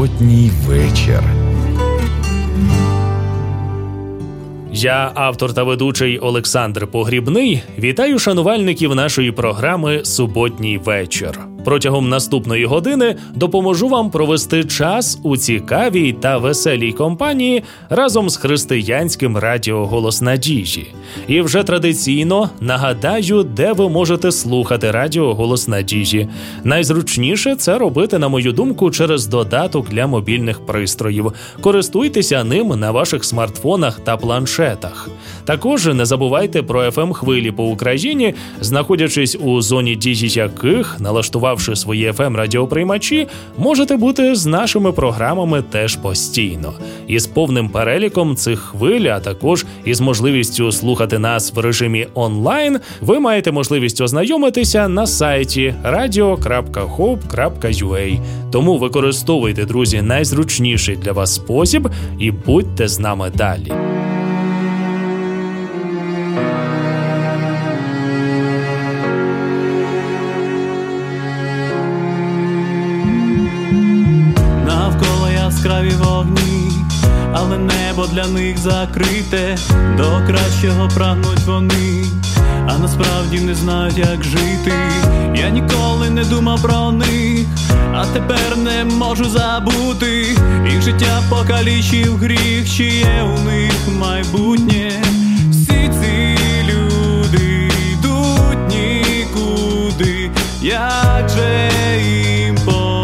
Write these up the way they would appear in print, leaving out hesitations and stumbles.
суботній вечір. Я, автор та ведучий Олександр Погрібний, вітаю шанувальників нашої програми «Суботній вечір». Протягом наступної години допоможу вам провести час у цікавій та веселій компанії разом з християнським радіо «Голос Надіжі». І вже традиційно нагадаю, де ви можете слухати радіо «Голос Надіжі». Найзручніше це робити, на мою думку, через додаток для мобільних пристроїв. Користуйтеся ним на ваших смартфонах та планшетах. Також не забувайте про FM-хвилі по Україні, знаходячись у зоні дії яких, налаштувавши свої FM-радіоприймачі, можете бути з нашими програмами теж постійно. Із повним переліком цих хвиль, а також із можливістю слухати нас в режимі онлайн, ви маєте можливість ознайомитися на сайті radio.hope.ua. Тому використовуйте, друзі, найзручніший для вас спосіб і будьте з нами далі. Яскраві вогні, але небо для них закрите. До кращого прагнуть вони, а насправді не знають, як жити. Я ніколи не думав про них, а тепер не можу забути. Їх життя покалічив гріх, чи є у них майбутнє. Всі ці люди йдуть нікуди, як же їм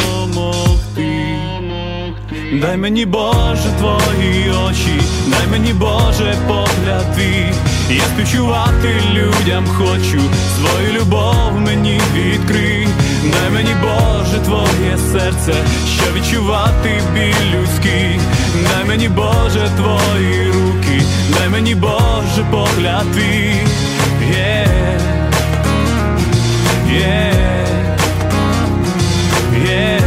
дай мені, Боже, твої очі, дай мені, Боже, погляд твій. Я співчувати людям хочу, свою любов мені відкрий. Дай мені, Боже, твоє серце, щоб відчувати біль людський. Дай мені, Боже, твої руки, дай мені, Боже, погляд твій. Yeah. Yeah. Yeah.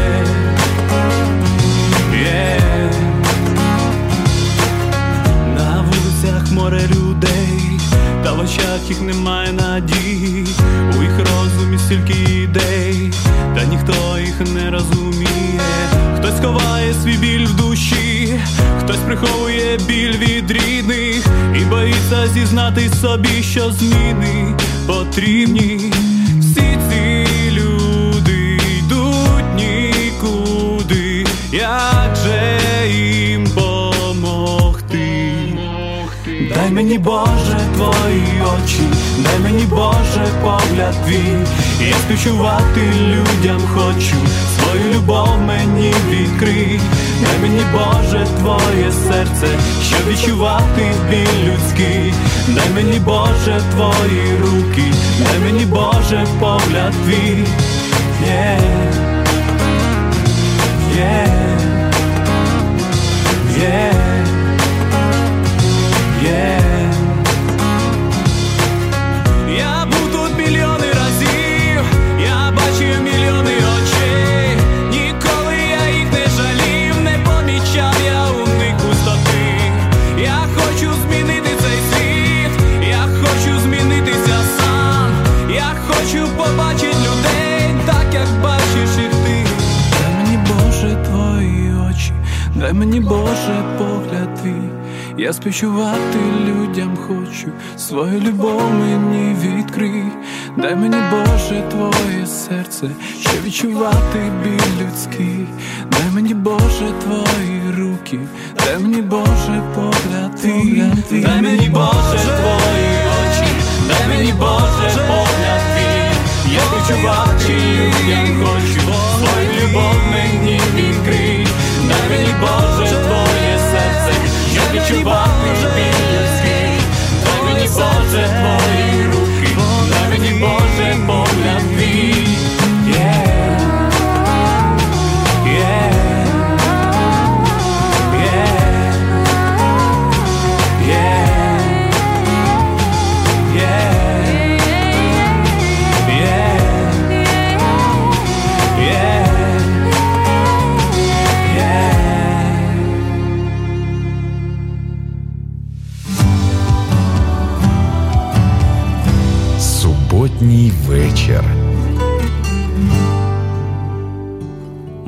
Море людей, та в очах їх немає надії. У їх розумі стільки ідей, та ніхто їх не розуміє. Хтось ховає свій біль в душі, хтось приховує біль від рідних і боїться зізнати собі, що зміни потрібні. Всі ці люди йдуть нікуди, як же їм дай мені, Боже, твої очі, дай мені, Боже, погляд твій. Я співчувати людям хочу, свою любов мені відкрий. Дай мені, Боже, твоє серце, щоб відчувати біль людський. Дай мені, Боже, твої руки, дай мені, Боже, погляд твій. Yeah. Yeah. Yeah. Yeah. Я був тут мільйони разів, я бачив мільйони очей. Ніколи я їх не жалів, не помічав я у них пустоти. Я хочу змінити цей світ, я хочу змінитися сам. Я хочу побачити людей, так як бачиш їх ти. Дай мені, Боже, твої очі, дай мені, Боже, погляд твій. Я співчувати людям хочу, свою любов мені відкрий. Дай мені, Боже, твоє серце, щоб відчувати біль людський. Дай мені, Боже, твої руки, дай мені, Боже, погляд твій. Дай мені, Боже, твої очі, дай мені, Боже, погляд твій. Я співчувати людям хочу, свою любов мені відкрий. Дай мені, Боже, твоє серце, щоб відчувати біль людський. Дай мені, Боже, твої руки, дай мені, Боже, погляд твій. Yeah. Yeah. Yeah. Yeah. Yeah.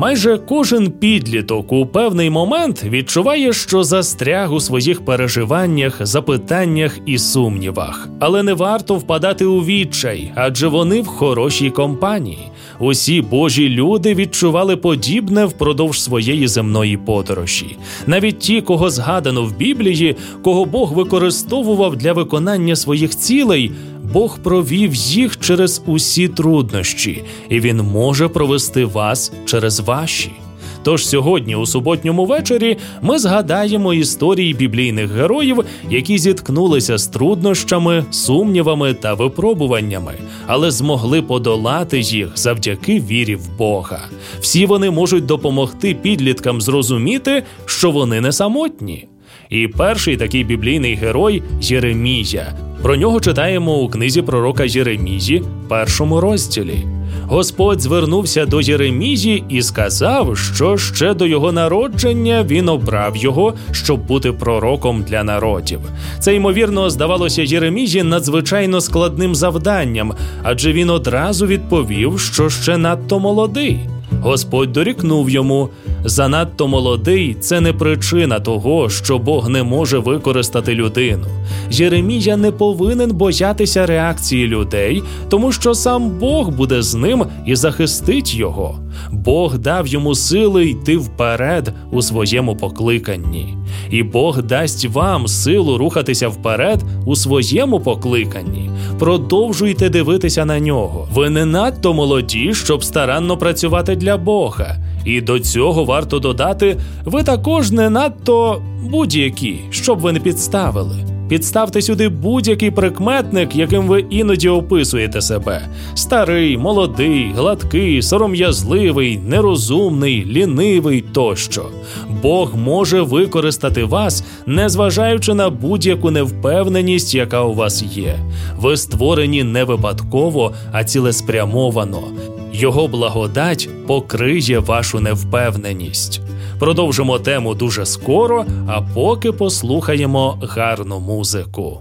Майже кожен підліток у певний момент відчуває, що застряг у своїх переживаннях, запитаннях і сумнівах. Але не варто впадати у відчай, адже вони в хорошій компанії. Усі Божі люди відчували подібне впродовж своєї земної подорожі. Навіть ті, кого згадано в Біблії, кого Бог використовував для виконання своїх цілей, Бог провів їх через усі труднощі, і Він може провести вас через ваші. Тож сьогодні у суботньому вечорі ми згадаємо історії біблійних героїв, які зіткнулися з труднощами, сумнівами та випробуваннями, але змогли подолати їх завдяки вірі в Бога. Всі вони можуть допомогти підліткам зрозуміти, що вони не самотні. І перший такий біблійний герой – Єремія. Про нього читаємо у книзі пророка Єремії, 1 розділі. Господь звернувся до Єремії і сказав, що ще до його народження він обрав його, щоб бути пророком для народів. Це, ймовірно, здавалося Єремії надзвичайно складним завданням, адже він одразу відповів, що ще надто молодий. Господь дорікнув йому: «Занадто молодий – це не причина того, що Бог не може використати людину». Єремія не повинен боятися реакції людей, тому що сам Бог буде з ним і захистить його. Бог дав йому сили йти вперед у своєму покликанні. І Бог дасть вам силу рухатися вперед у своєму покликанні. Продовжуйте дивитися на нього. Ви не надто молоді, щоб старанно працювати для Бога. І до цього варто додати, ви також не надто будь-які, щоб ви не підставили. Підставте сюди будь-який прикметник, яким ви іноді описуєте себе. Старий, молодий, гладкий, сором'язливий, нерозумний, лінивий тощо. Бог може використати вас, незважаючи на будь-яку невпевненість, яка у вас є. Ви створені не випадково, а цілеспрямовано. Його благодать покриє вашу невпевненість. Продовжимо тему дуже скоро, а поки послухаємо гарну музику.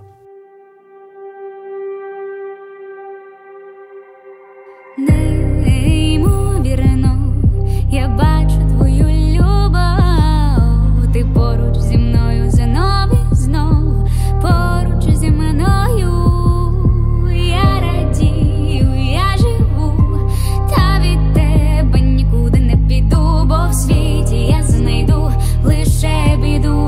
Неймовірно, я бачу твою любов. Ти поруч зі мною знов і знов, поруч зі мною. Я радію, я живу, та від тебе нікуди не піду, бо в світі я знайду лише біду.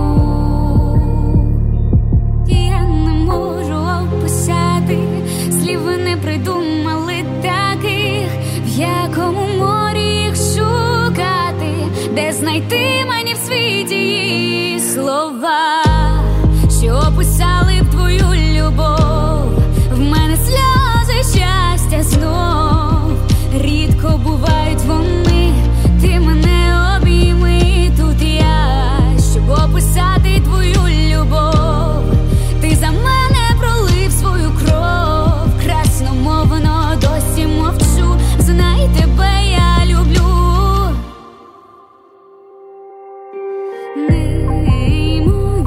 Я не можу описати, слів не придумали таких, в якому морі їх шукати, де знайти мені в світі її слова, що описали б твою любов. В мене сльози щастя знов, рідко бувають вони, ти мене обійми, тут я, щоб описати твою любов. Ти за мене пролив свою кров, красномовно досі мовчу, знай тебе я люблю. Неймовірно,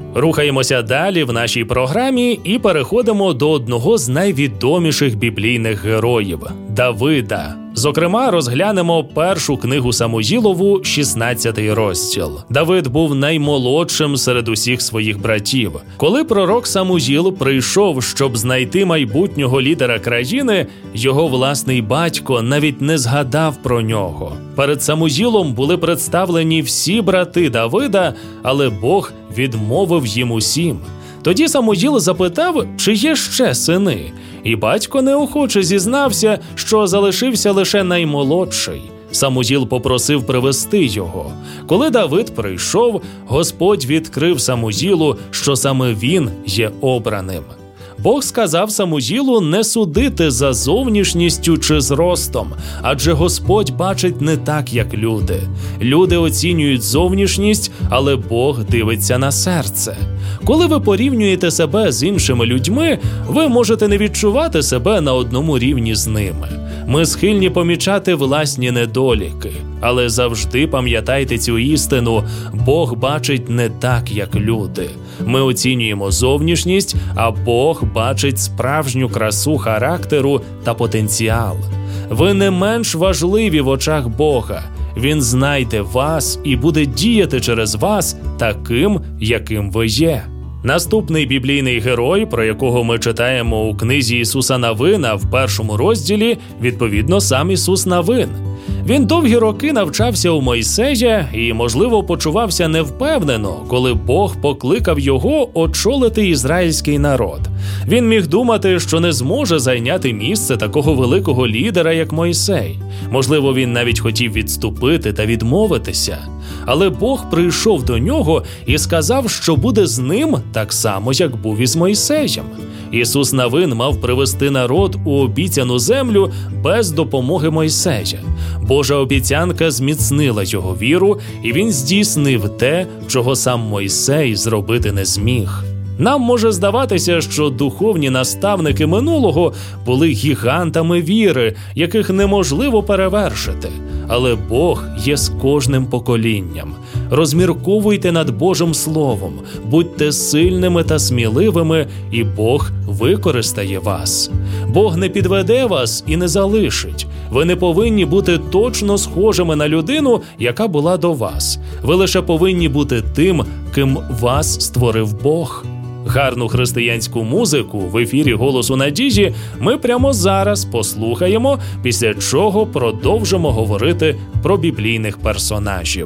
Рухаємося далі в нашій програмі і переходимо до одного з найвідоміших біблійних героїв – Давида. Зокрема, розглянемо першу книгу Самуїлову, 16-й розділ. Давид був наймолодшим серед усіх своїх братів. Коли пророк Самуїл прийшов, щоб знайти майбутнього лідера країни, його власний батько навіть не згадав про нього. Перед Самуїлом були представлені всі брати Давида, але Бог відмовив їм усім. Тоді Самуїл запитав, чи є ще сини, і батько неохоче зізнався, що залишився лише наймолодший. Самуїл попросив привести його. Коли Давид прийшов, Господь відкрив Самуїлу, що саме він є обраним. Бог сказав Самуїлу не судити за зовнішністю чи зростом, адже Господь бачить не так, як люди. Люди оцінюють зовнішність, але Бог дивиться на серце. Коли ви порівнюєте себе з іншими людьми, ви можете не відчувати себе на одному рівні з ними. Ми схильні помічати власні недоліки, але завжди пам'ятайте цю істину – Бог бачить не так, як люди. Ми оцінюємо зовнішність, а Бог бачить справжню красу характеру та потенціал. Ви не менш важливі в очах Бога. Він знайде вас і буде діяти через вас таким, яким ви є. Наступний біблійний герой, про якого ми читаємо у книзі Ісуса Навина в 1 розділі, відповідно, сам Ісус Навин. Він довгі роки навчався у Мойсея і, можливо, почувався невпевнено, коли Бог покликав його очолити ізраїльський народ. Він міг думати, що не зможе зайняти місце такого великого лідера, як Мойсей. Можливо, він навіть хотів відступити та відмовитися. Але Бог прийшов до нього і сказав, що буде з ним так само, як був із Мойсеєм. Ісус Навин мав привести народ у обіцяну землю без допомоги Мойсея. Божа обіцянка зміцнила його віру, і він здійснив те, чого сам Мойсей зробити не зміг. Нам може здаватися, що духовні наставники минулого були гігантами віри, яких неможливо перевершити. Але Бог є з кожним поколінням. Розмірковуйте над Божим Словом, будьте сильними та сміливими, і Бог використає вас. Бог не підведе вас і не залишить. Ви не повинні бути точно схожими на людину, яка була до вас. Ви лише повинні бути тим, ким вас створив Бог. Гарну християнську музику в ефірі «Голосу надії» ми прямо зараз послухаємо, після чого продовжимо говорити про біблійних персонажів.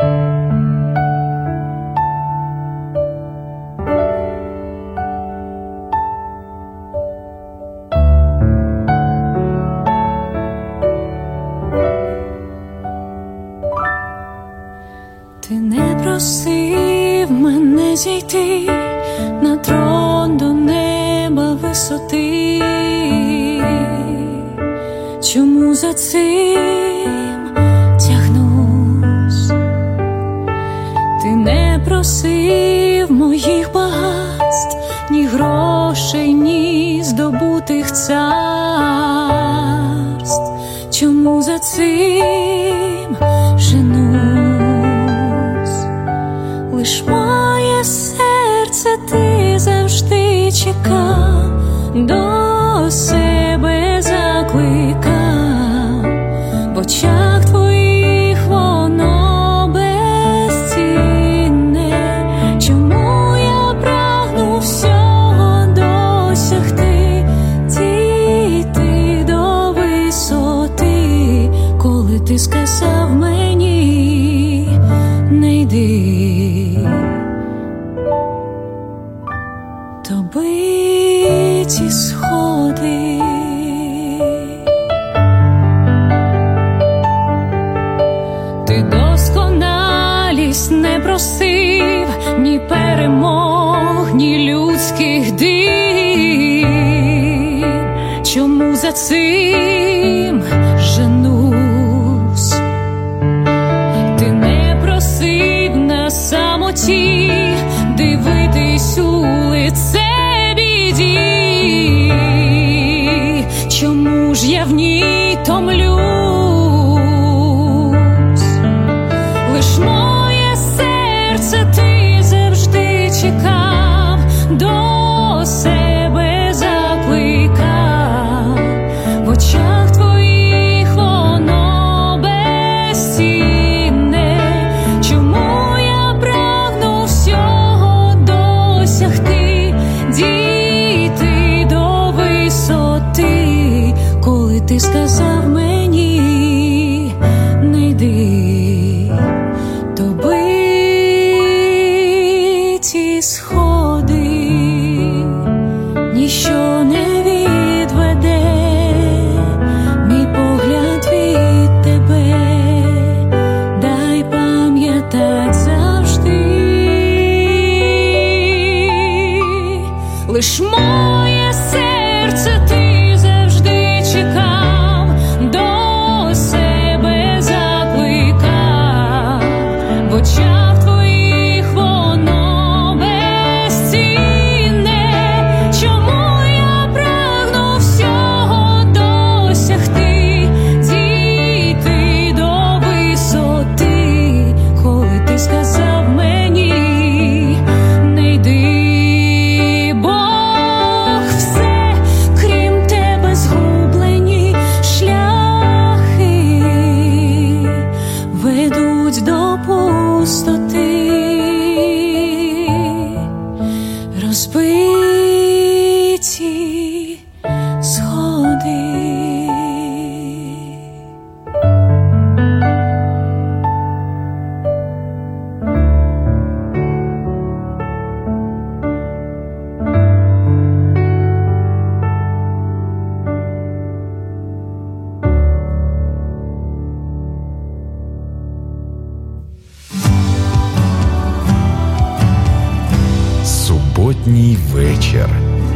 Ти не просив мене зійти на трон до неба висоти. Чому за цим тягнусь? Ти не просив моїх багатств, ні грошей, ні здобутих царств. Чому за цим женусь? Лиш моє серце ти завжди чекав, до себе закликав, в очах твоїх воно безцінне. Чому я прагну всього досягти, дійти до висоти, коли ти сказав мені не йди? То биті сходи. Ти досконалість не просив, ні перемог, ні людських див. Чому за цим женусь? Ти не просив на самоті дивитись у лице біді. Чому ж я в ній томлюсь? Лиш моє серце ти завжди чекав. сказав мені, не йди, то биті сходи, ніщо не відведе мій погляд від тебе, дай пам'ятать завжди. Лиш моє серце ти завжди чекав, до себе закликав, в очах твоїх воно безцінне. Чому я прагну всього досягти, дійти до висоти, коли ти сказав мені, не йди. Ведуть до пустоти, розбиті сходи. Суботній вечір.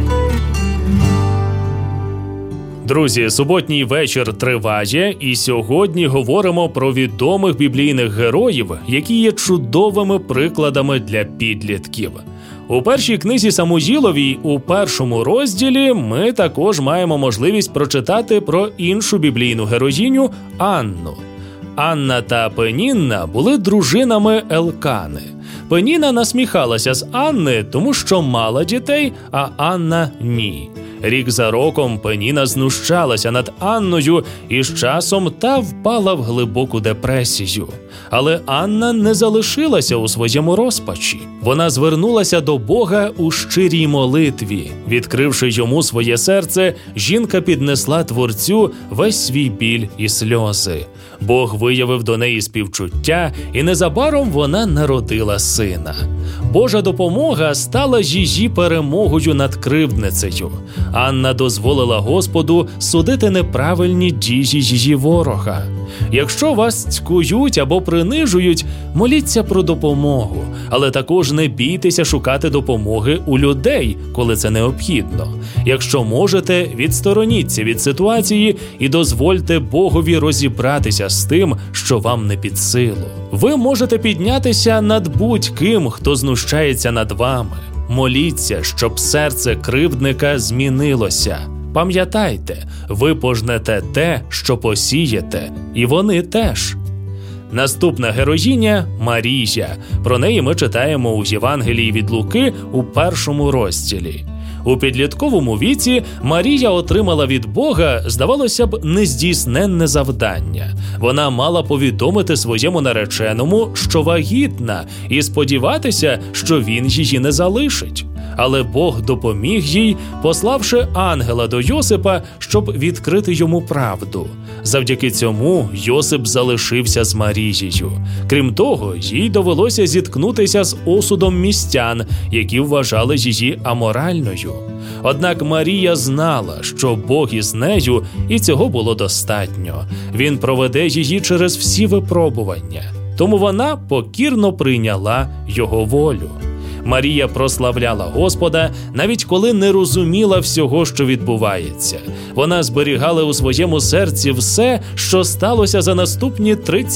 Друзі, суботній вечір триває, і сьогодні говоримо про відомих біблійних героїв, які є чудовими прикладами для підлітків. У першій книзі Самуїловій, у 1 розділі, ми також маємо можливість прочитати про іншу біблійну героїню Анну. Анна та Пенінна були дружинами Елкани. Пеніна насміхалася з Анни, тому що мала дітей, а Анна – ні. Рік за роком Пеніна знущалася над Анною, і з часом та впала в глибоку депресію. Але Анна не залишилася у своєму розпачі. Вона звернулася до Бога у щирій молитві. Відкривши йому своє серце, жінка піднесла Творцю весь свій біль і сльози. Бог виявив до неї співчуття, і незабаром вона народила сина. Божа допомога стала її перемогою над кривдницею. Анна дозволила Господу судити неправильні дії її ворога. Якщо вас цькують або принижують, моліться про допомогу, але також не бійтеся шукати допомоги у людей, коли це необхідно. Якщо можете, відстороніться від ситуації і дозвольте Богові розібратися з тим, що вам не під силу. Ви можете піднятися над будь-ким, хто знущається над вами. Моліться, щоб серце кривдника змінилося. Пам'ятайте, ви пожнете те, що посієте, і вони теж. Наступна героїня – Марія. Про неї ми читаємо у Євангелії від Луки у 1 розділі. У підлітковому віці Марія отримала від Бога, здавалося б, нездійсненне завдання. Вона мала повідомити своєму нареченому, що вагітна, і сподіватися, що він її не залишить. Але Бог допоміг їй, пославши ангела до Йосипа, щоб відкрити йому правду. Завдяки цьому Йосип залишився з Марією. Крім того, їй довелося зіткнутися з осудом містян, які вважали її аморальною. Однак Марія знала, що Бог із нею, і цього було достатньо. Він проведе її через всі випробування. Тому вона покірно прийняла його волю. Марія прославляла Господа, навіть коли не розуміла всього, що відбувається. Вона зберігала у своєму серці все, що сталося за наступні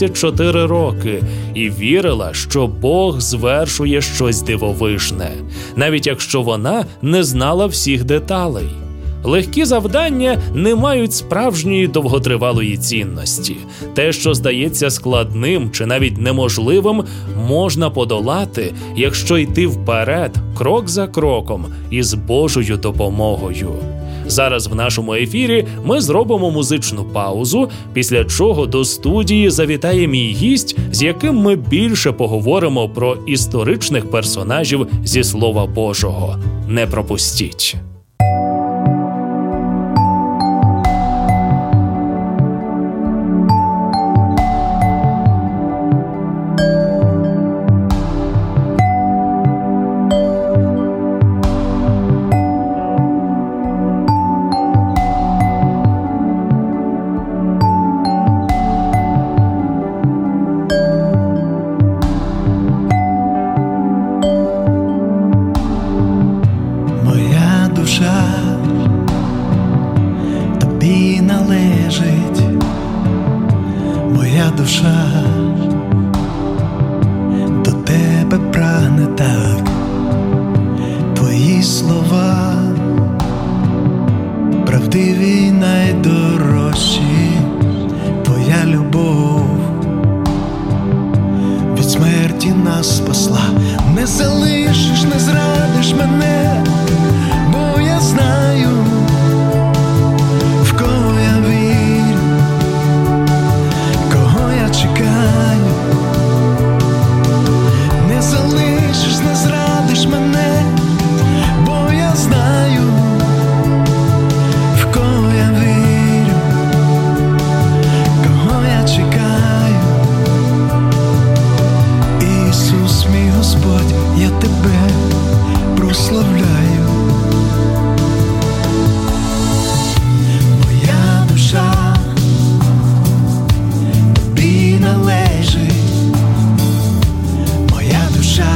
34 роки, і вірила, що Бог звершує щось дивовижне, навіть якщо вона не знала всіх деталей. Легкі завдання не мають справжньої довготривалої цінності. Те, що здається складним чи навіть неможливим, можна подолати, якщо йти вперед, крок за кроком, із Божою допомогою. Зараз в нашому ефірі ми зробимо музичну паузу, після чого до студії завітає мій гість, з яким ми більше поговоримо про історичних персонажів зі Слова Божого. Не пропустіть! душа тобі належить, моя душа до тебе прагне так, твої слова правдиві й найдорожчі, твоя любов від смерті нас спасла. Не залишиш, не зрадиш мене, бо я знаю, в кого я вірю, кого я чекаю. Не залишиш, не зрадиш мене, бо я знаю, в кого я вірю, кого я чекаю. Ісус, мій Господь, я тебе прославляю. Моя душа тобі належить, моя душа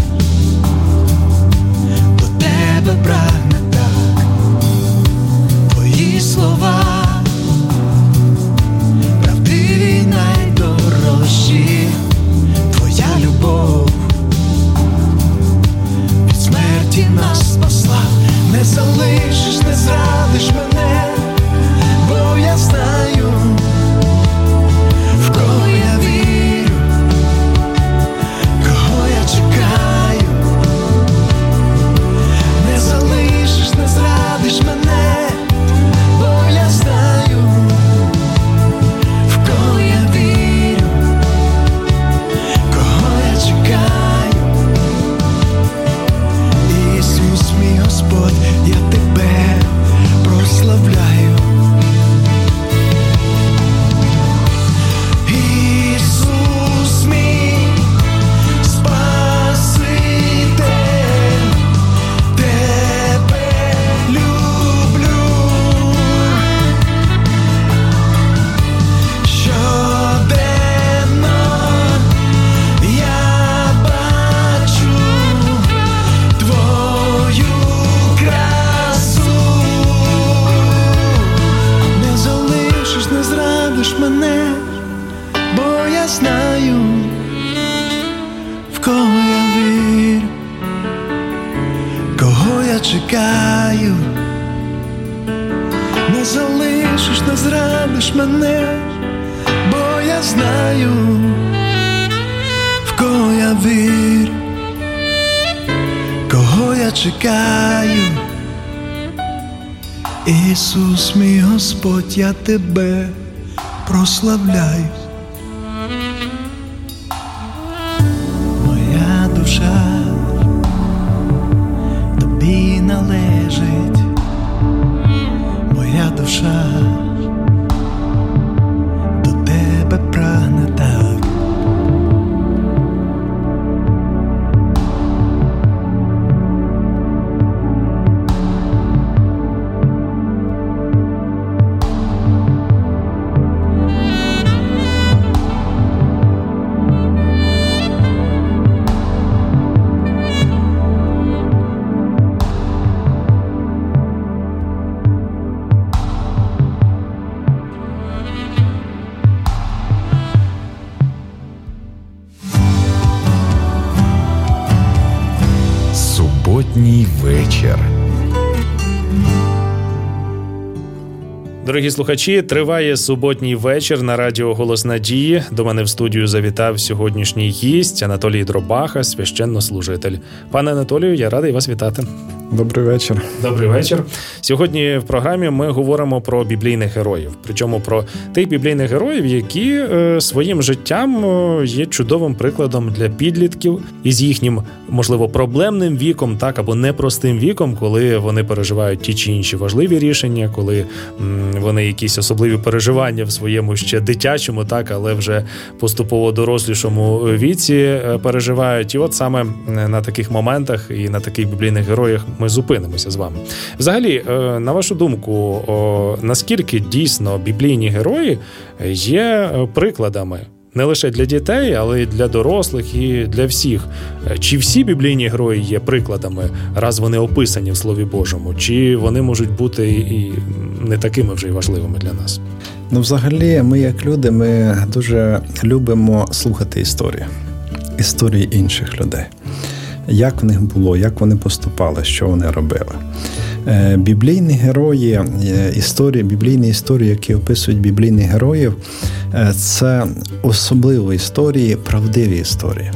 до тебе прагне так, твої слова правдиві й найдорожчі, твоя любов від смерті нас спасла. Не залишиш, не зрадиш мене, бо я знаю, в кого я вірю, кого я чекаю. Не залишиш, не зрадиш мене, бо я знаю, в кого я вірю, кого я чекаю. Ісус, мій Господь, я тебе прославляю. Ісус, мій Спаситель, тебе люблю. Щоденно я бачу твою красу. Не залишиш, не зрадиш мене, бо я знаю, в кого я вірю, кого я чекаю. Не залишиш, не зрадиш мене, бо я знаю, в кого я вірю, кого я чекаю. Ісус, мій Господь, я тебе прославляю. Моя душа тобі належить, моя душа до тебе прагне так. Суботній вечір. Дорогі слухачі, триває суботній вечір на радіо «Голос надії». До мене в студію завітав сьогоднішній гість Анатолій Дробаха, священнослужитель. Пане Анатолію, я радий вас вітати. Добрий вечір. Добрий вечір. Сьогодні в програмі ми говоримо про біблійних героїв. Причому про тих біблійних героїв, які своїм життям є чудовим прикладом для підлітків із їхнім, можливо, проблемним віком, так, або непростим віком, коли вони переживають ті чи інші важливі рішення, коли вони якісь особливі переживання в своєму ще дитячому, так, але вже поступово дорослішому віці переживають. І от саме на таких моментах і на таких біблійних героях ми зупинимося з вами. Взагалі, на вашу думку, наскільки дійсно біблійні герої є прикладами Не лише для дітей, але й для дорослих і для всіх. Чи всі біблійні герої є прикладами, раз вони описані в Слові Божому, чи вони можуть бути і не такими вже й важливими для нас? Ну, взагалі, ми як люди, ми дуже любимо слухати історії інших людей. Як в них було, як вони поступали, що вони робили. Біблійні герої, біблійні історії, які описують біблійних героїв, це особливі історії, правдиві історії.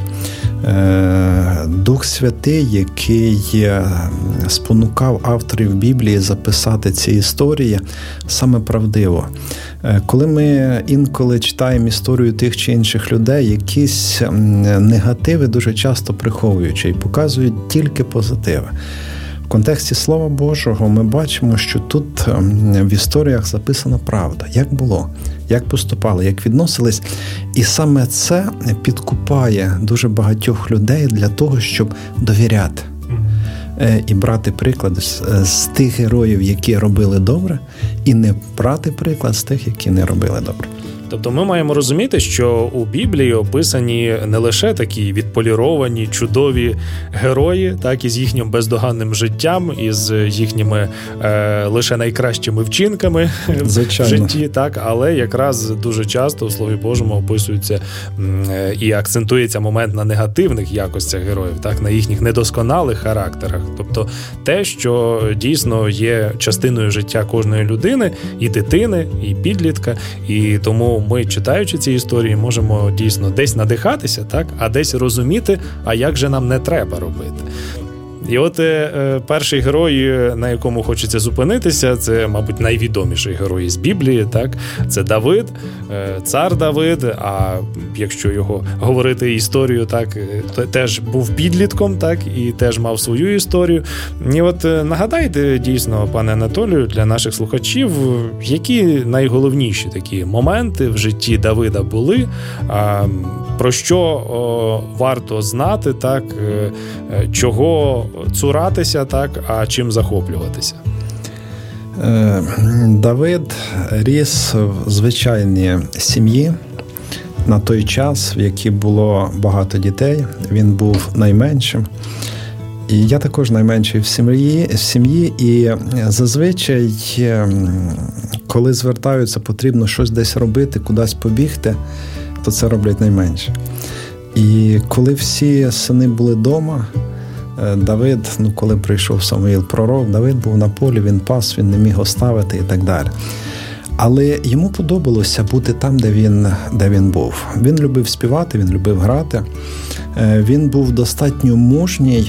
Дух Святий, який спонукав авторів Біблії записати ці історії саме правдиво. Коли ми інколи читаємо історію тих чи інших людей, якісь негативи дуже часто приховуючи і показують тільки позитиви. В контексті Слова Божого ми бачимо, що тут в історіях записана правда. Як було, як поступали, як відносились. І саме це підкупає дуже багатьох людей для того, щоб довіряти. І брати приклад з тих героїв, які робили добре, і не брати приклад з тих, які не робили добре. Тобто ми маємо розуміти, що у Біблії описані не лише такі відполіровані, чудові герої, так і з їхнім бездоганним життям, і з їхніми лише найкращими вчинками в житті, так, але якраз дуже часто у Слові Божому описується і акцентується момент на негативних якостях героїв, так, на їхніх недосконалих характерах. Тобто те, що дійсно є частиною життя кожної людини, і дитини, і підлітка, і тому ми, читаючи ці історії, можемо дійсно десь надихатися, так, а десь розуміти, а як же нам не треба робити. І от перший герой, на якому хочеться зупинитися, це, мабуть, найвідоміший герой з Біблії, так? Це Давид, цар Давид, а якщо його говорити історію, так, то теж був підлітком, так, і теж мав свою історію. І от нагадайте дійсно, пане Анатолію, для наших слухачів, які найголовніші такі моменти в житті Давида були, про що варто знати, так, чого цуратися, так, а чим захоплюватися? Давид ріс в звичайній сім'ї. На той час, в якій було багато дітей, він був найменшим. І я також найменший в сім'ї. І зазвичай, коли звертаються, потрібно щось десь робити, кудись побігти, то це роблять найменше. І коли всі сини були вдома, Давид, коли прийшов Самуїл пророк, Давид був на полі, він пас, він не міг оставити і так далі. Але йому подобалося бути там, де він був. Він любив співати, він любив грати. Він був достатньо мужній,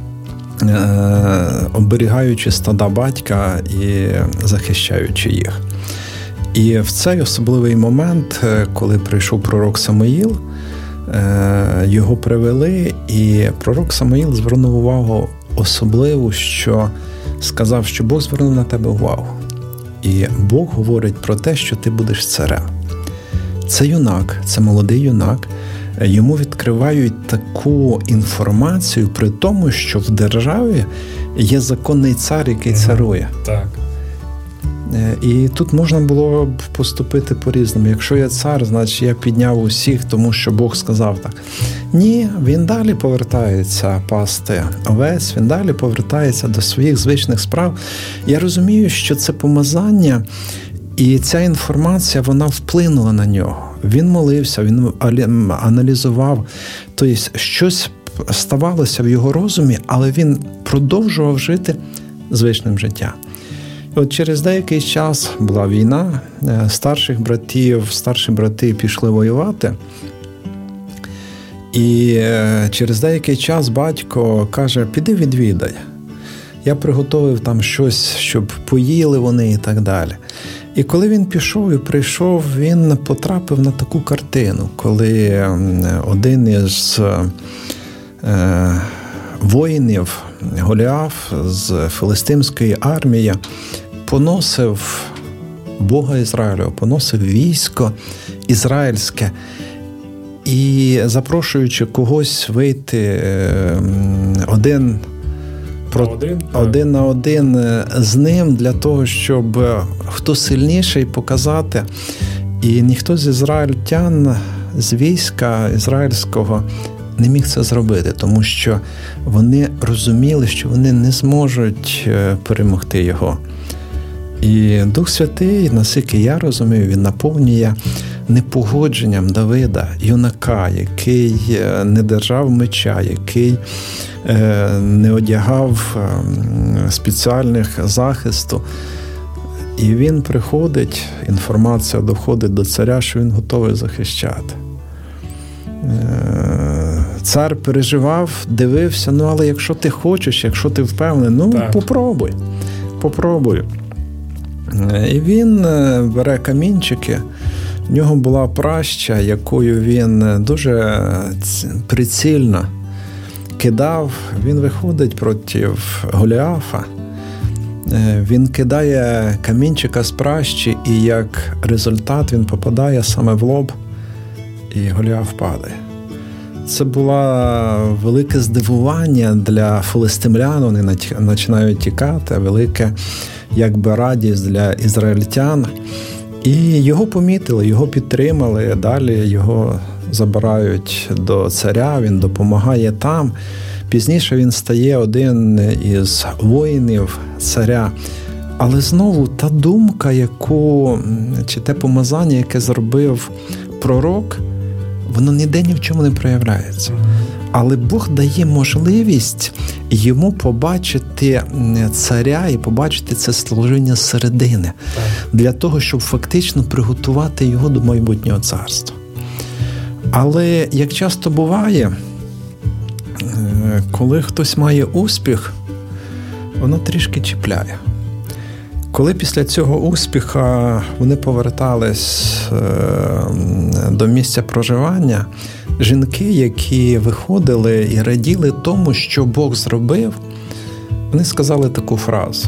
оберігаючи стада батька і захищаючи їх. І в цей особливий момент, коли прийшов пророк Самуїл, його привели, і пророк Самуїл звернув увагу особливу, що сказав, що Бог звернув на тебе увагу. І Бог говорить про те, що ти будеш царем. Це юнак, це молодий юнак. Йому відкривають таку інформацію при тому, що в державі є законний цар, який царує. Так. І тут можна було б поступити по-різному. Якщо я цар, значить я підняв усіх, тому що Бог сказав так. Ні, він далі повертається пасти овець, він далі повертається до своїх звичних справ. Я розумію, що це помазання, і ця інформація, вона вплинула на нього. Він молився, він аналізував. Тобто щось ставалося в його розумі, але він продовжував жити звичним життям. От через деякий час була війна, старші брати пішли воювати. І через деякий час батько каже, піди відвідай. Я приготовив там щось, щоб поїли вони і так далі. І коли він пішов і прийшов, він потрапив на таку картину, коли один із воїнів, Голіаф з филистимської армії, поносив Бога Ізраїлю, поносив військо ізраїльське. І запрошуючи когось вийти один на один з ним, для того, щоб хто сильніший показати. І ніхто з ізраїльтян з війська ізраїльського не міг це зробити, тому що вони розуміли, що вони не зможуть перемогти його. І Дух Святий, наскільки я розумію, він наповнює непогодженням Давида, юнака, який не держав меча, який не одягав спеціальних захисту. І він приходить, інформація доходить до царя, що він готовий захищати. Цар переживав, дивився, але якщо ти хочеш, якщо ти впевнений, попробуй. І він бере камінчики, в нього була праща, якою він дуже прицільно кидав. Він виходить проти Голіафа, він кидає камінчика з пращі, і як результат він попадає саме в лоб, і Голіаф падає. Це було велике здивування для филистимлян, вони починають тікати, велике якби радість для ізраїльтян. І його помітили, його підтримали, далі його забирають до царя, він допомагає там. Пізніше він стає один із воїнів царя. Але знову та думка, чи те помазання, яке зробив пророк, воно ніде ні в чому не проявляється. Але Бог дає можливість йому побачити царя і побачити це служіння зсередини. Для того, щоб фактично приготувати його до майбутнього царства. Але, як часто буває, коли хтось має успіх, воно трішки чіпляє. Коли після цього успіха вони повертались до місця проживання, жінки, які виходили і раділи тому, що Бог зробив, вони сказали таку фразу,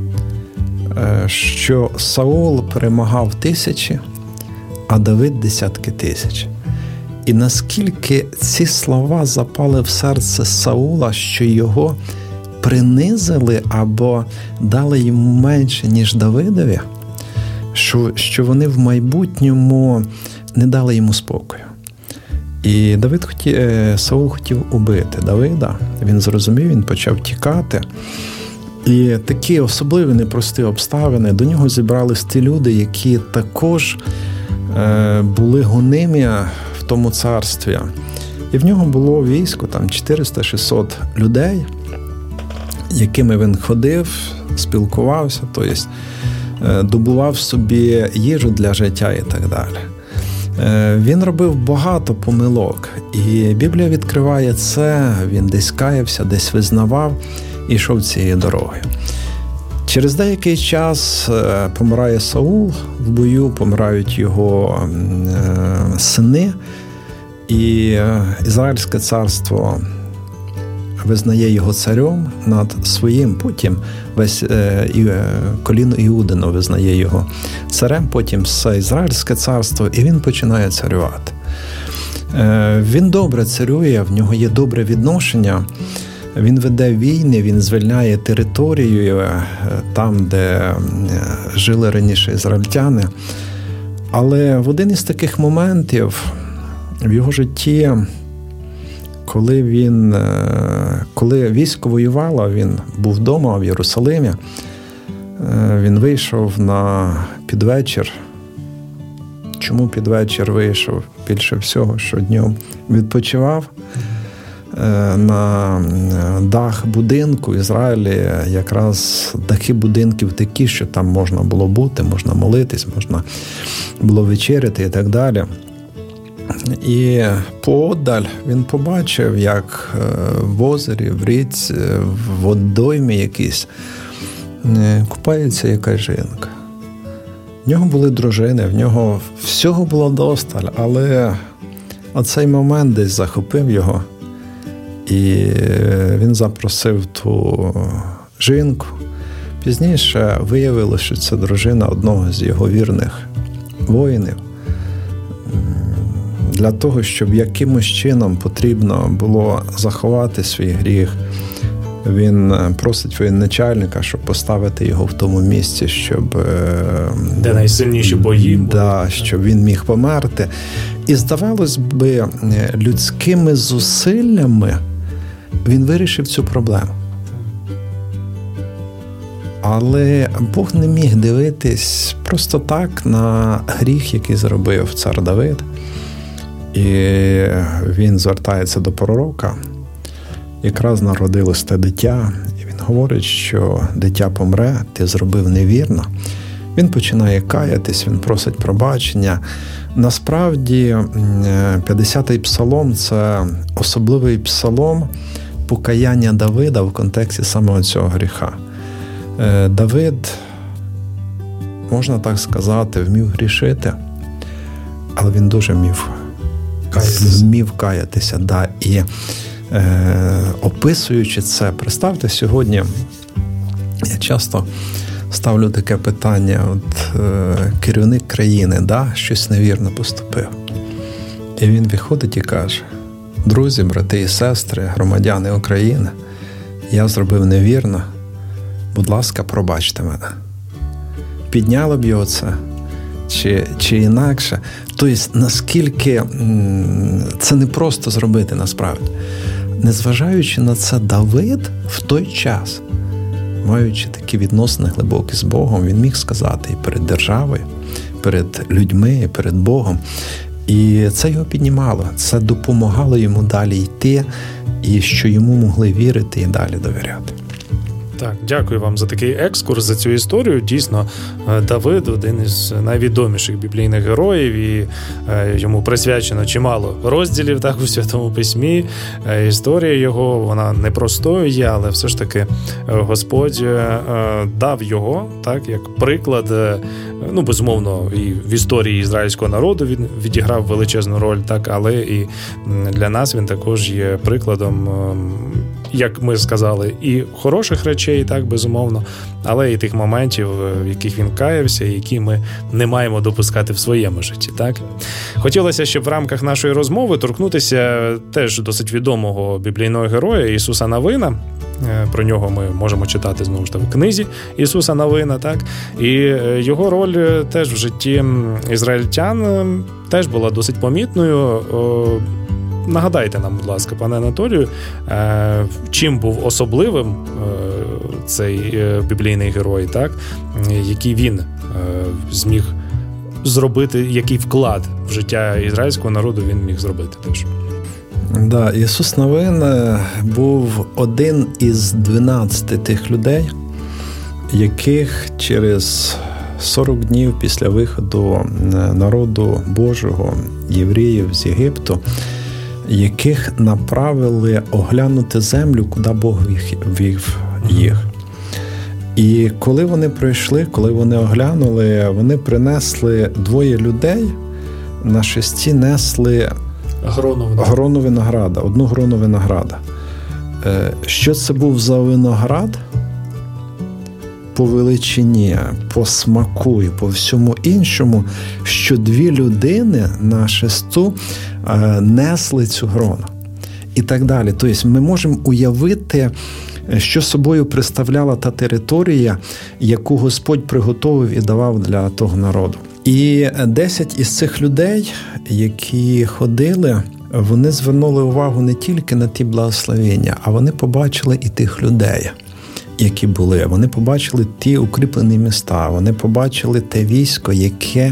що Саул перемагав 1000, а Давид 10 тисяч. І наскільки ці слова запали в серце Саула, що його принизили або дали йому менше, ніж Давидові, що вони в майбутньому не дали йому спокою. І Саул хотів убити Давида, він зрозумів, він почав тікати. І такі особливі непрості обставини, до нього зібрались ті люди, які також були гонимі в тому царстві. І в нього було військо, 400-600 людей, якими він ходив, спілкувався, тобто добував собі їжу для життя і так далі. Він робив багато помилок, і Біблія відкриває це, він десь каявся, десь визнавав і йшов цією дорогою. Через деякий час помирає Саул в бою, помирають його сини, і Ізраїльське царство визнає його царем над своїм, потім весь коліно Іудино визнає його царем, потім все Ізраїльське царство, і він починає царювати. Він добре царює, в нього є добре відношення, він веде війни, він звільняє територію там, де жили раніше ізраїльтяни. Але в один із таких моментів в його житті, коли військо воювало, він був вдома в Єрусалимі, він вийшов на підвечір. Чому підвечір вийшов? Більше всього, що днем відпочивав на дах будинку. В Ізраїлі якраз дахи будинків такі, що там можна було бути, можна молитись, можна було вечеряти і так далі. І поодаль він побачив, як в озері, в річці, в водоймі якійсь купається якась жінка. В нього були дружини, в нього всього було досталь, але оцей момент десь захопив його, і він запросив ту жінку. Пізніше виявилося, що це дружина одного з його вірних воїнів. Для того, щоб якимось чином потрібно було заховати свій гріх, він просить воєначальника, щоб поставити його в тому місці, щоб... Де найсильніші бої. Щоб він міг померти. І здавалось би, людськими зусиллями він вирішив цю проблему. Але Бог не міг дивитись просто так на гріх, який зробив цар Давид. І він звертається до пророка. Якраз народилось те дитя, і він говорить, що дитя помре, ти зробив невірно. Він починає каятись, він просить пробачення. Насправді, 50-й псалом – це особливий псалом покаяння Давида в контексті саме цього гріха. Давид, можна так сказати, вмів грішити, але він дуже вмів каятися. Да. І описуючи це, представте, сьогодні я часто ставлю таке питання, керівник країни, щось невірно поступив. І він виходить і каже: друзі, брати і сестри, громадяни України, я зробив невірно, будь ласка, пробачте мене. Підняло б його це, чи інакше. Тобто, наскільки це не просто зробити насправді. Незважаючи на це, Давид в той час, маючи такі відносини глибокі з Богом, він міг сказати і перед державою, перед людьми, і перед Богом. І це його піднімало, це допомагало йому далі йти, і що йому могли вірити і далі довіряти. Так, дякую вам за такий екскурс, за цю історію. Дійсно, Давид – один із найвідоміших біблійних героїв, і йому присвячено чимало розділів у Святому Письмі. Історія його, вона непростою є, але все ж таки Господь дав його, як приклад. Безумовно, і в історії ізраїльського народу він відіграв величезну роль, але і для нас він також є прикладом, як ми сказали, і хороших речей, безумовно, але і тих моментів, в яких він каявся, які ми не маємо допускати в своєму житті. Хотілося, щоб в рамках нашої розмови торкнутися теж досить відомого біблійного героя Ісуса Навина. Про нього ми можемо читати, знову ж таки, в книзі Ісуса Навина, і його роль теж в житті ізраїльтян теж була досить помітною. Нагадайте нам, будь ласка, пане Анатолію, чим був особливим цей біблійний герой, який він зміг зробити, який вклад в життя ізраїльського народу він міг зробити теж. Да, Ісус Навин був один із 12 тих людей, яких через 40 днів після виходу народу Божого, євреїв з Єгипту, яких направили оглянути землю, куди Бог вів їх. І коли вони прийшли, коли вони оглянули, вони принесли 2 людей, на шесті несли грону винограда, 1 грону винограда. Що це був за виноград? По величині, по смаку і по всьому іншому, що 2 людини на шесту несли цю грону. І так далі. Тобто ми можемо уявити, що собою представляла та територія, яку Господь приготовив і давав для того народу. І 10 із цих людей, які ходили, вони звернули увагу не тільки на ті благословення, а вони побачили і тих людей, які були. Вони побачили ті укріплені міста, вони побачили те військо, яке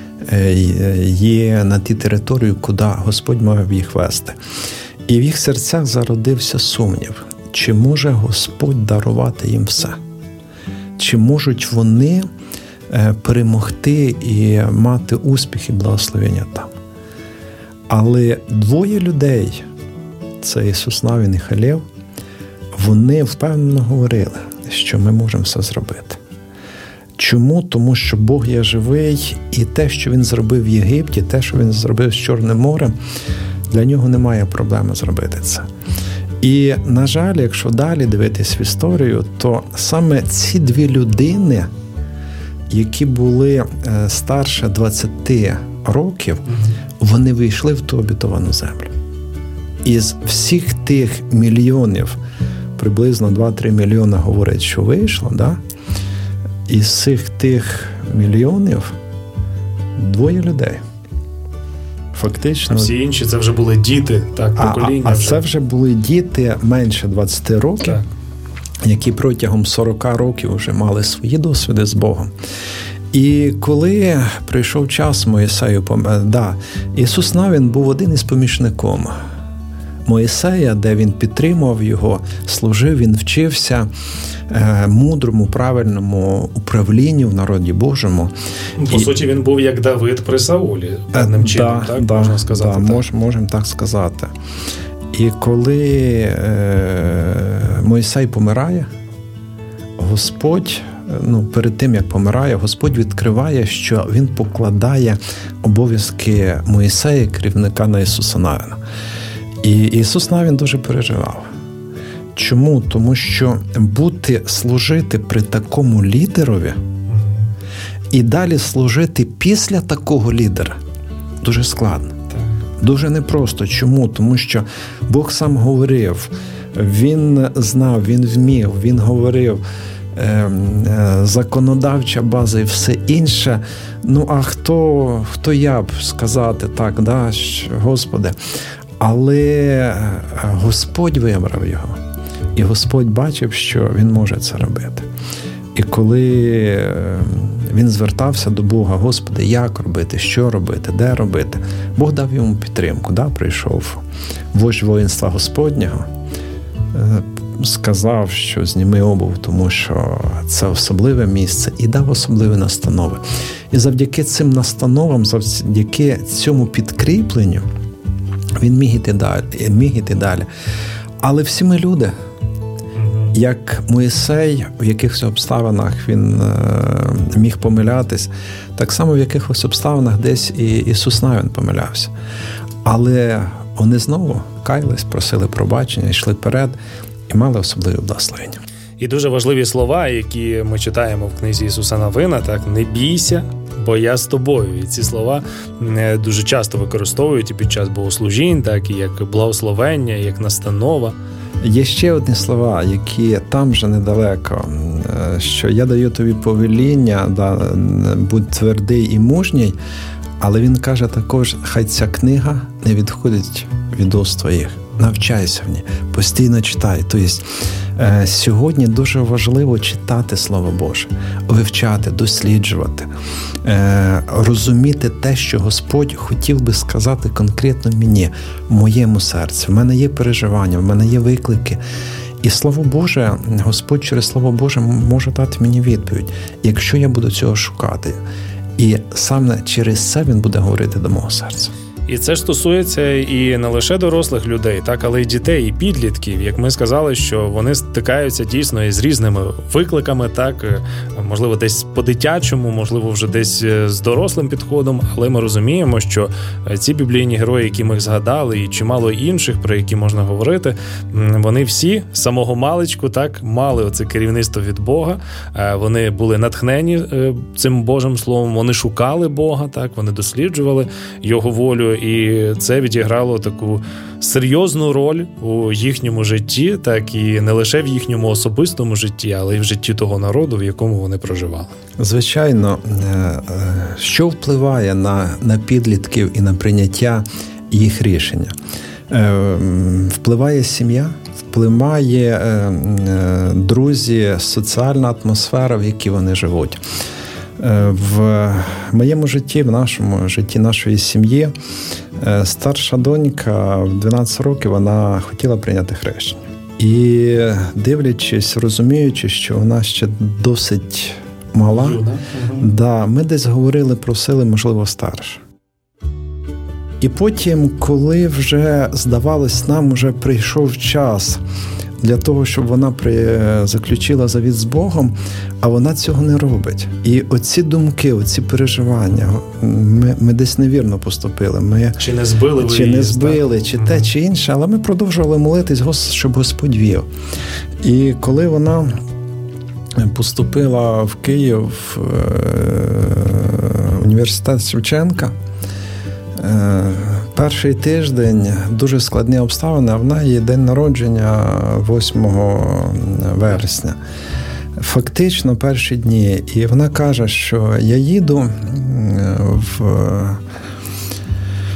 є на тій території, куди Господь мав їх вести. І в їх серцях зародився сумнів, чи може Господь дарувати їм все? Чи можуть вони перемогти і мати успіх і благословення там? Але 2 людей, це Ісус Навин і Халев, вони впевнено говорили, що ми можемо все зробити. Чому? Тому що Бог є живий, і те, що Він зробив в Єгипті, те, що Він зробив з Чорним морем, для нього немає проблеми зробити це. І, на жаль, якщо далі дивитись в історію, то саме ці 2 людини, які були старше 20 років, вони вийшли в ту обітовану землю. Із всіх тих мільйонів, приблизно 2-3 мільйони говорять, що вийшло, із всіх тих мільйонів 2 людей Фактично. Всі інші це вже були діти, так, покоління. А це вже були діти менше 20 років, так, які протягом 40 років вже мали свої досвіди з Богом. І коли прийшов час Моїсею, Ісус Навін був один із помічником Моїсея, де він підтримував його, служив, він вчився мудрому, правильному управлінню в народі Божому. По суті, він був як Давид при Саулі, певним чином, так, можна сказати. Можемо так сказати. І коли Мойсей помирає, Господь, перед тим, як помирає, Господь відкриває, що він покладає обов'язки Мойсея, керівника, на Ісуса Навіна. І Ісус Навін дуже переживав. Чому? Тому що служити при такому лідерові і далі служити після такого лідера дуже складно. Дуже непросто. Чому? Тому що Бог сам говорив, Він знав, Він вмів, Він говорив, законодавча база і все інше. А хто я б сказати так, Господи. Але Господь вибрав його. І Господь бачив, що він може це робити. І коли він звертався до Бога, Господи, як робити, що робити, де робити, Бог дав йому підтримку. Прийшов вождь воїнства Господнього, сказав, що зніми обув, тому що це особливе місце, і дав особливі настанови. І завдяки цим настановам, завдяки цьому підкріпленню, він міг іти далі. Але всі ми люди. Як Моїсей, в якихось обставинах він міг помилятись, так само в якихось обставинах десь і Ісус Навін помилявся. Але вони знову каялись, просили пробачення, йшли вперед і мали особливі благословення. І дуже важливі слова, які ми читаємо в книзі Ісуса Навина, так, не бійся, бо я з тобою. І ці слова дуже часто використовують і під час богослужінь, так, і як благословення, як настанова. Є ще одні слова, які там же недалеко, що я даю тобі повеління, будь твердий і мужній, але він каже також, хай ця книга не відходить від уст твоїх. Навчайся в ній, постійно читай. Тобто сьогодні дуже важливо читати Слово Боже, вивчати, досліджувати, розуміти те, що Господь хотів би сказати конкретно мені, в моєму серці. В мене є переживання, в мене є виклики. І Слово Боже, Господь через Слово Боже може дати мені відповідь, якщо я буду цього шукати. І саме через це Він буде говорити до мого серця. І це ж стосується і не лише дорослих людей, так, але й дітей, і підлітків. Як ми сказали, що вони стикаються дійсно із різними викликами, так, можливо, десь по-дитячому, можливо, вже десь з дорослим підходом, але ми розуміємо, що ці біблійні герої, які ми згадали, і чимало інших, про які можна говорити, вони всі з самого маличку, так, мали оце керівництво від Бога, вони були натхнені цим Божим Словом, вони шукали Бога, так, вони досліджували Його волю, і це відіграло таку серйозну роль у їхньому житті, так і не лише в їхньому особистому житті, але й в житті того народу, в якому вони проживали. Звичайно, що впливає на підлітків і на прийняття їх рішення? Впливає сім'я, впливає друзі, соціальна атмосфера, в якій вони живуть. В моєму житті, в нашому житті нашої сім'ї, старша донька в 12 років, вона хотіла прийняти хрещення. І дивлячись, розуміючи, що вона ще досить мала, ми десь говорили, просили, можливо, старше. І потім, коли вже, здавалось, нам вже прийшов час для того, щоб вона заключила завіт з Богом, а вона цього не робить. І оці думки, оці переживання, ми десь невірно поступили. Чи не збили чи те, чи інше, але ми продовжували молитись, щоб Господь вів. І коли вона поступила в Київ, в університет Шевченка, перший тиждень дуже складні обставини, а в неї день народження 8 вересня. Фактично перші дні. І вона каже, що я їду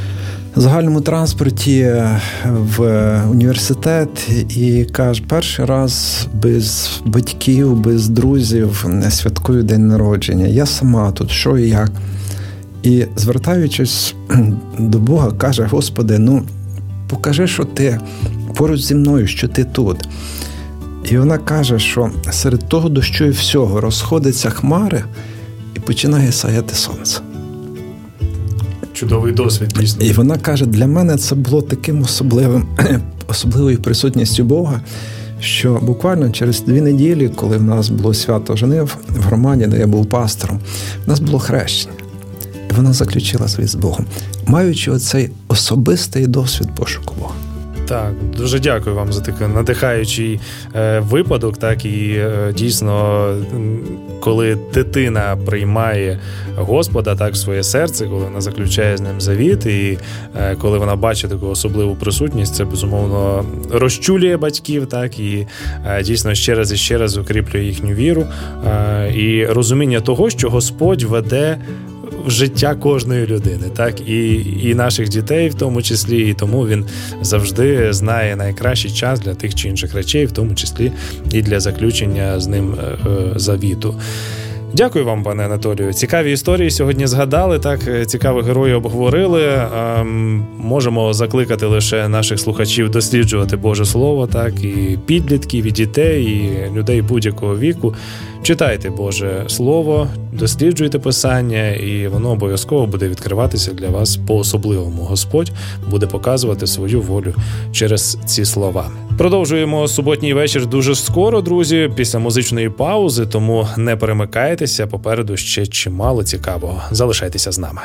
в загальному транспорті в університет і каже, перший раз без батьків, без друзів святкую день народження. Я сама тут, що і як. І звертаючись до Бога, каже, Господи, покажи, що ти поруч зі мною, що ти тут. І вона каже, що серед того дощу і всього розходяться хмари і починає сяяти сонце. Чудовий досвід, дійсно. І вона каже, для мене це було таким особливою присутністю Бога, що буквально через 2 неділі, коли в нас було свято Женив в громаді, де я був пастором, в нас було хрещення. І вона заключила завіт з Богом, маючи оцей особистий досвід пошуку Бога. Так, дуже дякую вам за такий надихаючий випадок. Так, і дійсно, коли дитина приймає Господа так в своє серце, коли вона заключає з ним завіт, і коли вона бачить таку особливу присутність, це, безумовно, розчулює батьків, так, і дійсно ще раз і ще раз укріплює їхню віру і розуміння того, що Господь веде в життя кожної людини, так, і наших дітей в тому числі, і тому він завжди знає найкращий час для тих чи інших речей, в тому числі і для заключення з ним завіту. Дякую вам, пане Анатолію. Цікаві історії сьогодні згадали, так, цікавих героїв обговорили. Можемо закликати лише наших слухачів досліджувати Боже Слово, так, і підлітків, і дітей, і людей будь-якого віку. Читайте Боже Слово, досліджуйте Писання, і воно обов'язково буде відкриватися для вас по-особливому. Господь буде показувати свою волю через ці слова. Продовжуємо суботній вечір дуже скоро, друзі, після музичної паузи, тому не перемикайтеся, попереду ще чимало цікавого. Залишайтеся з нами.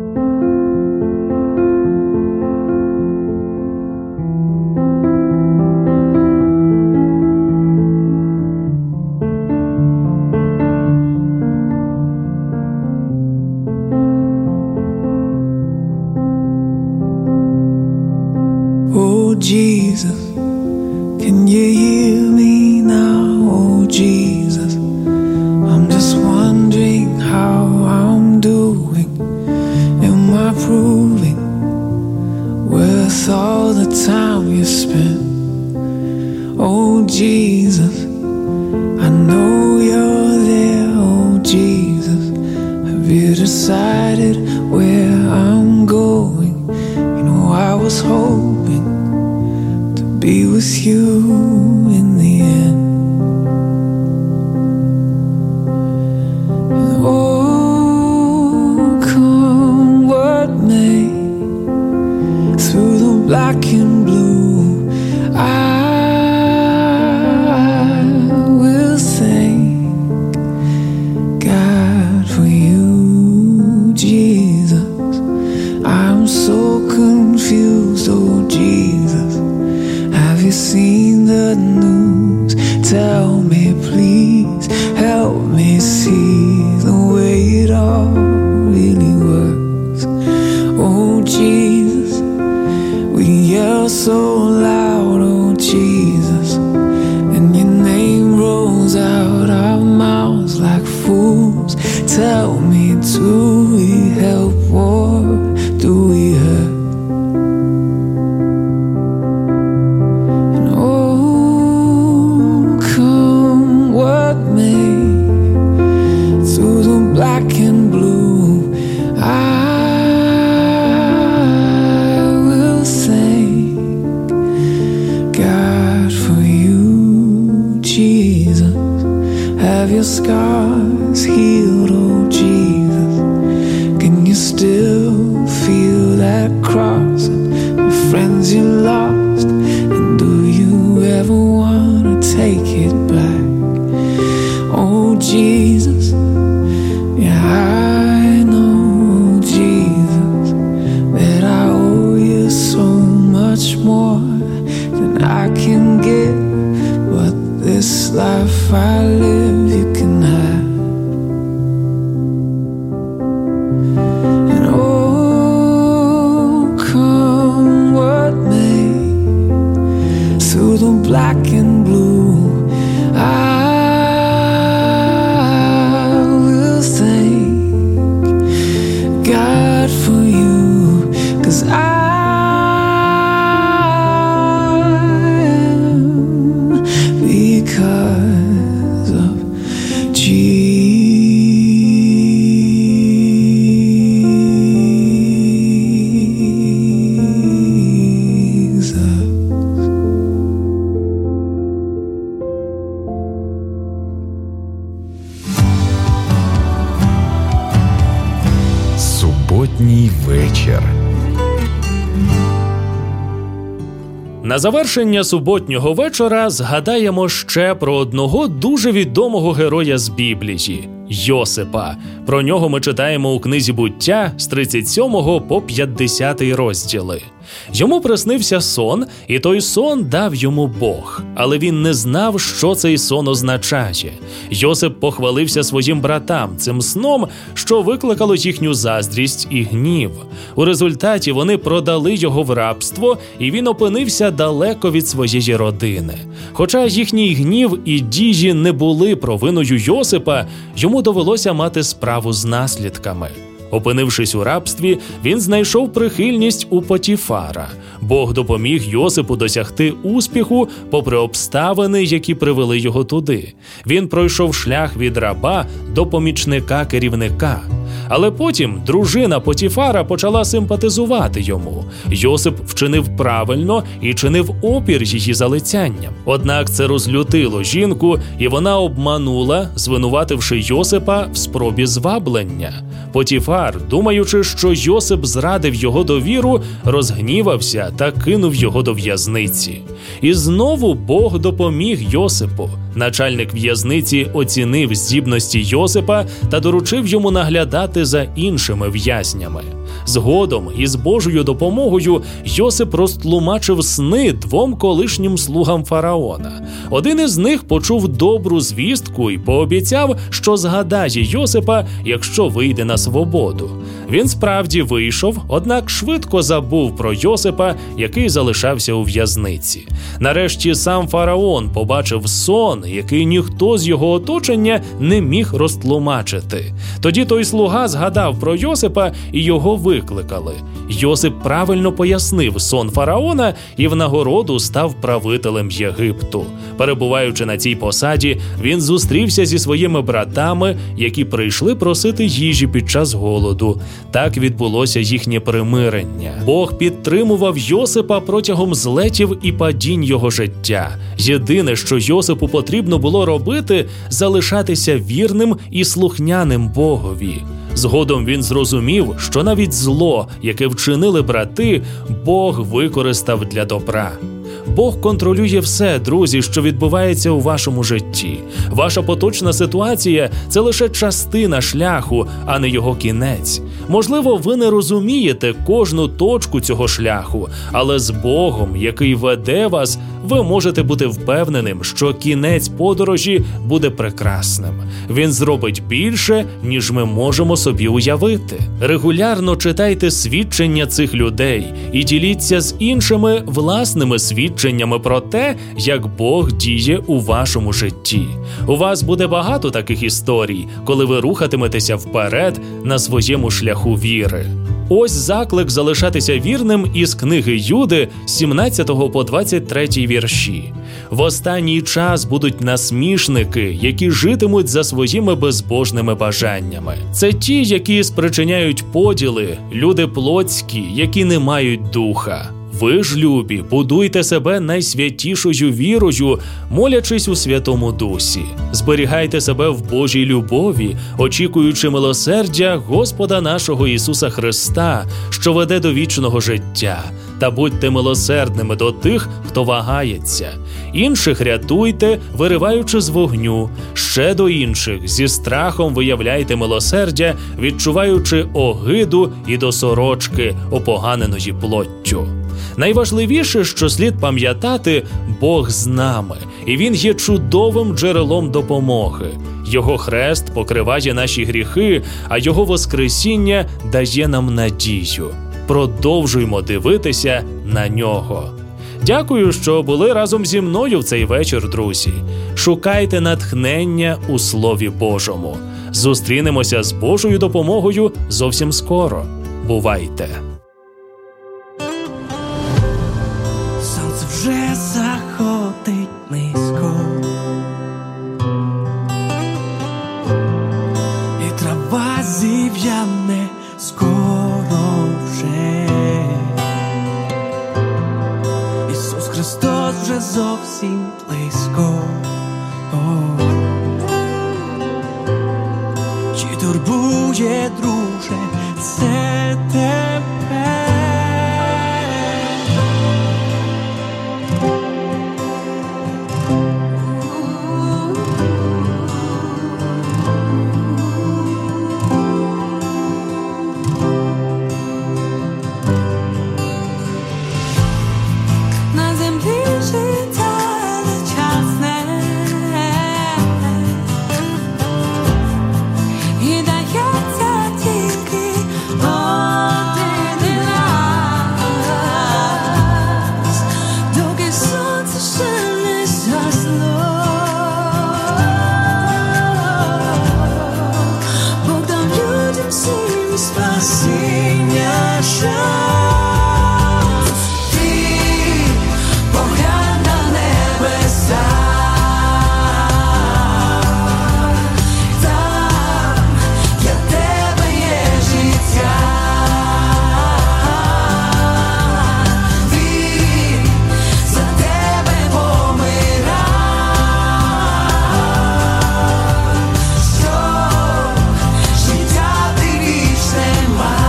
Oh Jesus, can you hear me now? Oh Jesus, I'm just wondering how I'm doing. Am I proving worth all the time you spent? Oh Jesus, I know you're there. Oh Jesus, have you decided where I'm going? You know, I was hoping to be with you in the end. And oh, come what may, through the black and blue, I will thank God for you, Jesus. I'm so confused, oh Jesus. Have you seen the news? Tell me please, help me see the way it all really works. Oh Jesus, we yell so loud, oh Jesus, and your name rolls out our mouths like fools. Tell me, do we help or do we hurt? And oh, come what may, through the black and blue, I will thank God for you, Jesus. Have your scars healed, oh Jesus? Can you still feel that cross and the friends you lost? And do you ever want to take it back? Oh Jesus, yeah, I know, Jesus, that I owe you so much more than I can give. But this life I live, you can have. And oh, come what may, through the black and blue, I will thank God for you, 'cause I eyes of Суботній вечір. На завершення суботнього вечора згадаємо ще про одного дуже відомого героя з Біблії – Йосипа. Про нього ми читаємо у книзі «Буття» з 37 по 50 розділи. Йому приснився сон, і той сон дав йому Бог. Але він не знав, що цей сон означає. Йосип похвалився своїм братам цим сном, що викликало їхню заздрість і гнів. У результаті вони продали його в рабство, і він опинився далеко від своєї родини. Хоча їхній гнів і дії не були провиною Йосипа, йому довелося мати справу з наслідками. Опинившись у рабстві, він знайшов прихильність у Потіфара. Бог допоміг Йосипу досягти успіху попри обставини, які привели його туди. Він пройшов шлях від раба до помічника керівника. Але потім дружина Потіфара почала симпатизувати йому. Йосип вчинив правильно і чинив опір її залицянням. Однак це розлютило жінку, і вона обманула, звинувативши Йосипа в спробі зваблення. Потіфар, думаючи, що Йосип зрадив його довіру, розгнівався та кинув його до в'язниці. І знову Бог допоміг Йосипу. Начальник в'язниці оцінив здібності Йосипа та доручив йому наглядати за іншими в'язнями. Згодом, із Божою допомогою, Йосип розтлумачив сни 2 колишнім слугам фараона. Один із них почув добру звістку і пообіцяв, що згадає Йосипа, якщо вийде на свободу. Він справді вийшов, однак швидко забув про Йосипа, який залишався у в'язниці. Нарешті сам фараон побачив сон, який ніхто з його оточення не міг розтлумачити. Тоді той слуга згадав про Йосипа і його викликали. Йосип правильно пояснив сон фараона і в нагороду став правителем Єгипту. Перебуваючи на цій посаді, він зустрівся зі своїми братами, які прийшли просити їжі під час голоду. Так відбулося їхнє примирення. Бог підтримував Йосипа протягом злетів і падінь його життя. Єдине, що Йосипу потрібно було робити – залишатися вірним і слухняним Богові. Згодом він зрозумів, що навіть зло, яке вчинили брати, Бог використав для добра. Бог контролює все, друзі, що відбувається у вашому житті. Ваша поточна ситуація – це лише частина шляху, а не його кінець. Можливо, ви не розумієте кожну точку цього шляху, але з Богом, який веде вас, ви можете бути впевненим, що кінець подорожі буде прекрасним. Він зробить більше, ніж ми можемо собі уявити. Регулярно читайте свідчення цих людей і діліться з іншими власними свідченнями про те, як Бог діє у вашому житті. У вас буде багато таких історій, коли ви рухатиметеся вперед на своєму шляху віри. Ось заклик залишатися вірним із книги Юди, 17 по 23 вірші. В останній час будуть насмішники, які житимуть за своїми безбожними бажаннями. Це ті, які спричиняють поділи, люди плотські, які не мають духа. Ви ж, любі, будуйте себе найсвятішою вірою, молячись у Святому Дусі. Зберігайте себе в Божій любові, очікуючи милосердя Господа нашого Ісуса Христа, що веде до вічного життя. Та будьте милосердними до тих, хто вагається. Інших рятуйте, вириваючи з вогню. Ще до інших зі страхом виявляйте милосердя, відчуваючи огиду і до сорочки, опоганеної плоттю. Найважливіше, що слід пам'ятати, Бог з нами, і Він є чудовим джерелом допомоги. Його хрест покриває наші гріхи, а Його воскресіння дає нам надію. Продовжуймо дивитися на Нього. Дякую, що були разом зі мною в цей вечір, друзі. Шукайте натхнення у Слові Божому. Зустрінемося з Божою допомогою зовсім скоро. Бувайте! Сонце вже заходить низько, зовсім близько. Чи турбує, друже, це тебе? На землі життя нечасне і дається тільки один раз, доки сонце ще не згасло. Бог дав людям всім спасіння шанс. Поглянь на небеса, там для тебе є життя. Він за тебе помирав, щоб життя ти вічне мав.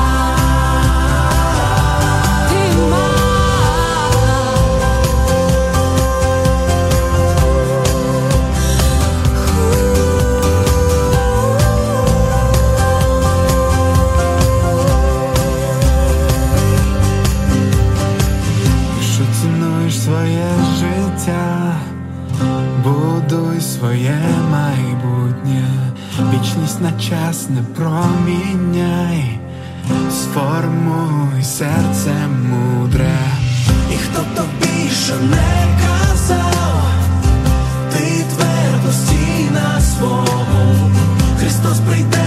Якщо цінуєш своє життя, будуй своє майбутнє. Вічність на час не проміняй, сформуй серце мудре. І хто тобі ще не казав, ти твердо стій на свому. Христос прийде